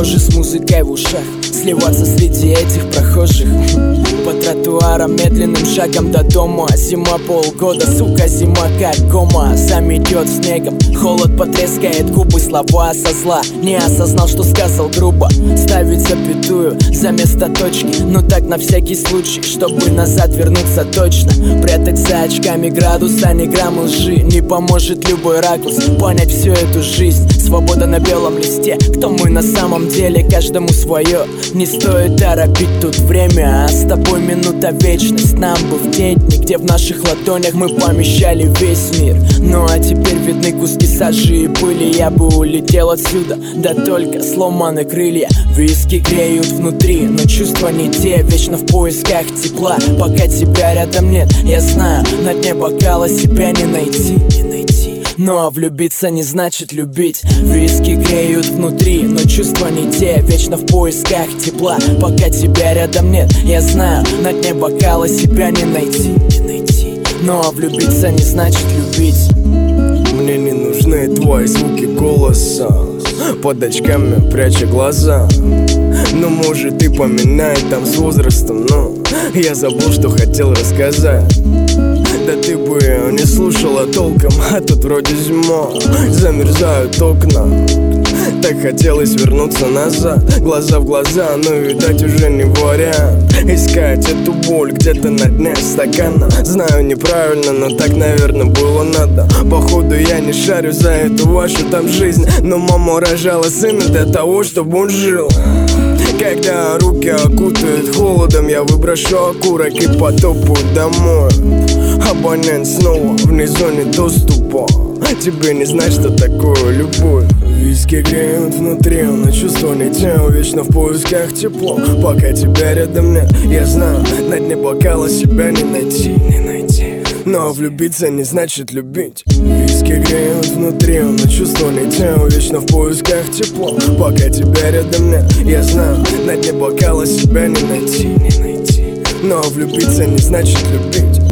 похожи с музыкой в ушах, сливаться среди этих прохожих. По тротуарам медленным шагом до дома. Зима полгода, сука, зима как кома. Заметет снегом, холод потрескает губы. Слова со зла, не осознал, что сказал грубо. Ставить запятую за место точки, ну так на всякий случай, чтобы назад вернуться точно. Прятать за очками градуса, ни грамма лжи. Не поможет любой ракурс понять всю эту жизнь. Свобода на белом листе, кто мы на самом деле, каждому свое. Не стоит торопить тут время, а с тобой минута вечность. Нам бы в день, где в наших ладонях мы помещали весь мир. Ну а теперь видны куски сажи и пыли. Я бы улетел отсюда, да только сломаны крылья. Виски греют внутри, но чувства не те. Вечно в поисках тепла, пока тебя рядом нет. Я знаю, на дне бокала себя не найти. Но влюбиться не значит любить. Виски греют внутри, но чувства не те. Вечно в поисках тепла, пока тебя рядом нет. Я знаю, на дне бокала себя не найти. Но влюбиться не значит любить. Мне не нужны твои звуки голоса, под очками пряча глаза. Ну может и поминает там с возрастом, но я забыл, что хотел рассказать. Да ты бы не слушала толком, а тут вроде зима, замерзают окна. Так хотелось вернуться назад, глаза в глаза, но видать уже не вариант. Искать эту боль где-то на дне стакана. Знаю, неправильно, но так, наверное, было надо. Походу я не шарю за эту вашу там жизнь, но мама рожала сына для того, чтобы он жил. Когда руки окутают холодом, я выброшу окурок и потопаю домой. Абонент снова вне зоны доступа. Тебе не знать, что такое любовь. Виски греют внутри, но чувства не те. Вечно в поисках тепло, пока тебя рядом нет. Я знаю, на дне бокала себя не найти. Но влюбиться не значит любить. Виски греют внутри, но чувства не те. Вечно в поисках тепло, пока тебя рядом нет. Я знаю, на дне бокала себя не найти. Но влюбиться не значит любить.